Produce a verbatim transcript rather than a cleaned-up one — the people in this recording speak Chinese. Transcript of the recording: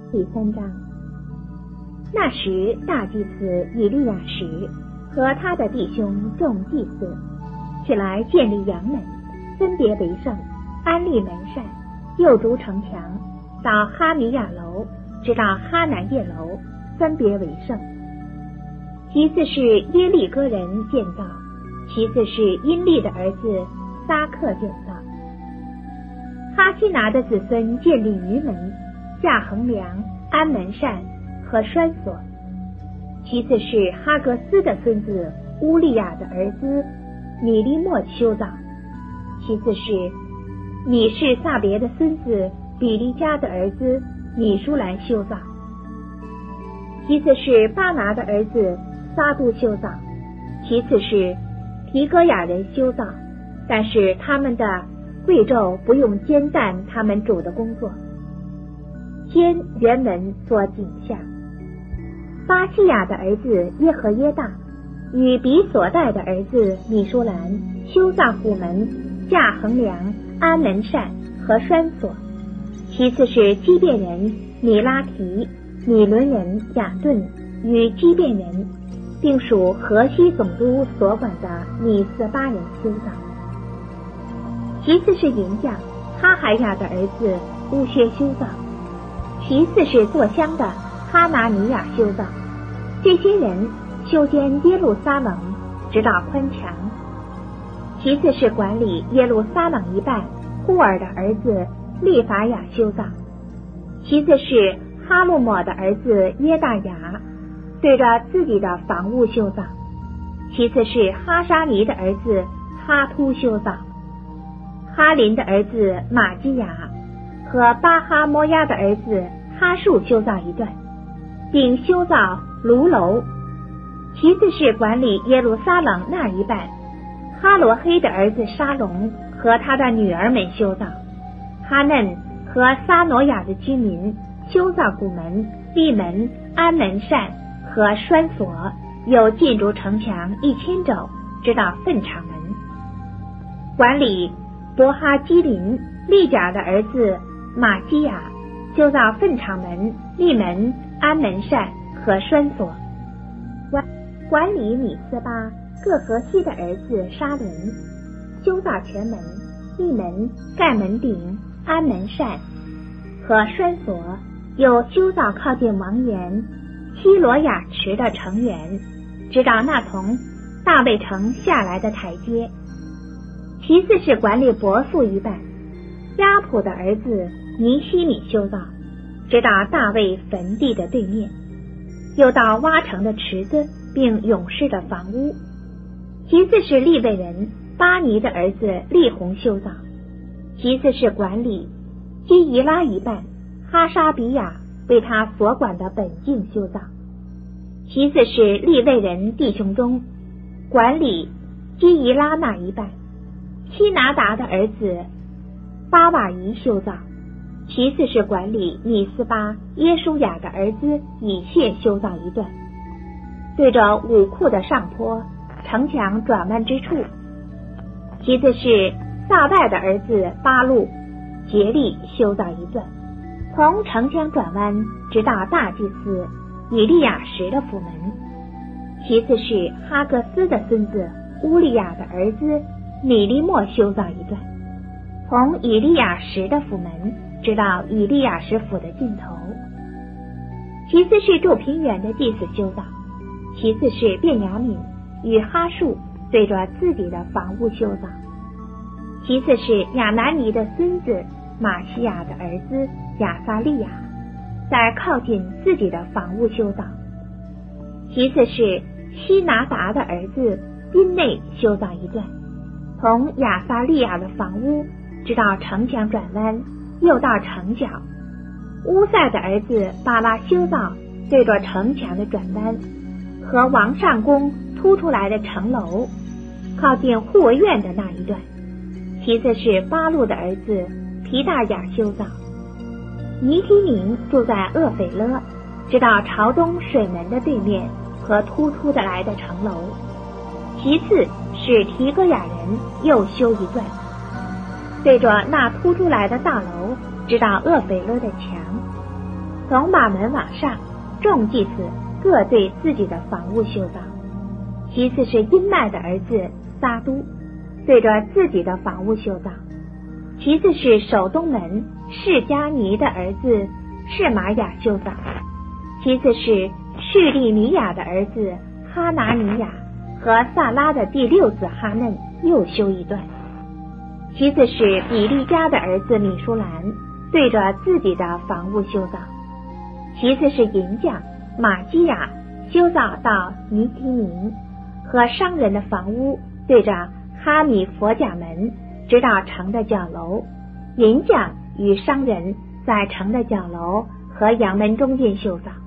第三章。那时大祭司以利亚实和他的弟兄众祭司起来建立阳门，分别为圣，安立门扇，又筑城墙，到哈米亚楼直到哈南叶楼，分别为圣。其次是耶利哥人建造，其次是因利的儿子撒克建造。哈希拿的子孙建立鱼门、架横梁、安门扇和栓锁。其次是哈格斯的孙子乌利亚的儿子米利莫修造。其次是米士撒别的孙子比利加的儿子米舒兰修造。其次是巴拿的儿子撒杜修造。其次是提戈雅人修造，但是他们的贵胄不用兼担他们主的工作。先原门做景象。巴西亚的儿子耶和耶大与比所带的儿子米舒兰修造虎门、架横梁、安门扇和栓锁。其次是基遍人米拉提、米伦人雅顿与基遍人，并属河西总督所管的米斯巴人修造。其次是银匠哈海亚的儿子乌薛修造。其次是做香的哈拿尼亚修造。这些人修建耶路撒冷直到宽墙。其次是管理耶路撒冷一半户尔的儿子利法雅修造。其次是哈路抹的儿子耶大雅对着自己的房屋修造。其次是哈沙尼的儿子哈突修造。哈林的儿子玛基雅和巴哈摩亚的儿子哈树修造一段，并修造炉楼。其次是管理耶路撒冷那一半哈罗黑的儿子沙龙和他的女儿们修造。哈嫩和撒挪亚的居民修造古门、闭门、安门扇和栓锁，有进筑城墙一千肘，直到粪场门。管理伯哈基林利甲的儿子马基亚修造粪场门、立门、安门扇和栓锁。管管理米斯巴各河西的儿子沙伦修造全门、立门、盖门顶、安门扇和栓锁，又修造靠近王园希罗亚池的城垣，直到那从大卫城下来的台阶。其次是管理伯素一半亚普的儿子尼西米修造，直到大卫坟地的对面，又到挖城的池子并勇士的房屋。其次是利未人巴尼的儿子利宏修造。其次是管理基伊拉一半哈沙比亚为他所管的本境修造。其次是利未人弟兄中管理基伊拉那一半希拿达的儿子巴瓦伊修造。其次是管理米斯巴耶舒雅的儿子以谢修造一段，对着武库的上坡城墙转弯之处。其次是撒外的儿子巴路竭力修造一段，从城墙转弯直到大祭司以利亚实的府门。其次是哈格斯的孙子乌利亚的儿子米利莫修造一段，从以利亚实的府门直到以利亚实府的尽头。其次是住平原的祭司修造。其次是便雅悯与哈树对着自己的房屋修造。其次是亚南尼的孙子马西亚的儿子亚撒利亚在靠近自己的房屋修造。其次是希拿达的儿子宾内修造一段，从亚撒利亚的房屋直到城墙转弯，又到城角。乌塞的儿子巴拉修造对着城墙的转弯和王上宫突出来的城楼，靠近护卫院的那一段。其次是巴路的儿子皮大雅修造。尼提宁住在厄斐勒，直到朝东水门的对面和突出的来的城楼。其次是提戈雅人又修一段，对着那突出来的大楼直到厄斐勒的墙。 从马门往上，众祭司各对自己的房屋修造。其次是音麦的儿子撒都，对着自己的房屋修造。其次是守东门释迦尼的儿子释玛雅修造。其次是叙利尼雅的儿子哈拿尼雅和萨拉的第六子哈嫩又修一段。其次是比利家的儿子米舒兰对着自己的房屋修造。其次是银匠马基亚修造到尼提宁，和商人的房屋对着哈米佛甲门，直到城的角楼。银匠与商人在城的角楼和阳门中间修造。